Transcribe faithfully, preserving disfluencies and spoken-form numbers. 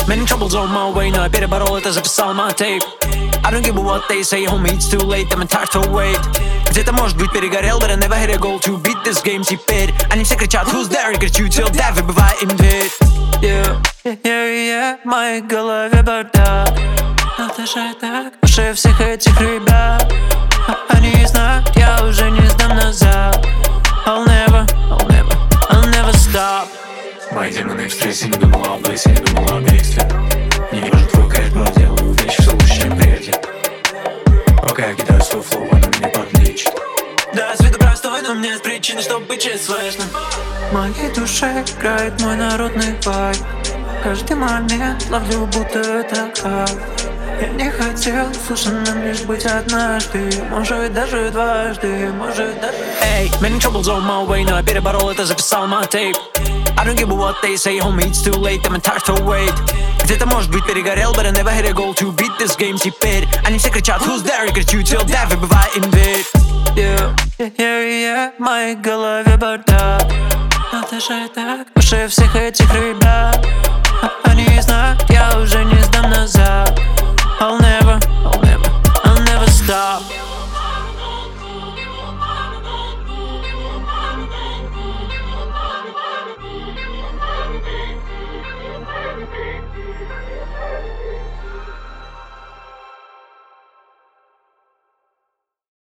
Many troubles on my way, но я переборол это, записал my tape. I don't give a what they say, homie, it's too late, I'm tired to wait. Где-то, может быть, перегорел, but I never hit a goal to beat this game теперь. Они все кричат, who's there, я кричу till death, выбивая им дверь. Yeah, yeah, yeah, в моей голове бардак. Но ты же так выше всех этих ребят. Они знают, я уже не сдам назад. I'll never, I'll never, I'll never stop. Мои демоны в стрессе, не думала о блессе, не думала о бегстве. Не важен твой кайф, но делаю вещи все лучше, чем прежде. Пока я кидаю свой флоу, оно меня подлечит. Да, с виду простой, но у меня есть причины, чтобы быть честным. В моей душе играет мой народный вайб. Каждый момент ловлю, будто это кайф. Я не хотел, слушай, нам лишь быть однажды. Может даже дважды, может даже. Эй, many troubles on my way, но я переборол это, записал my tape. I don't give a what they say, homie, it's too late, I'm tired to wait. Где-то, может быть, перегорел, but I never hit a goal to beat this game теперь. Они все кричат, who's there, я кричу till death, выбивая им дверь. Yeah, yeah, yeah, в моей голове бардак. Но ты же так выше всех этих ребят. Они знают, я уже не сдам назад. I'll never, I'll never, I'll never stop.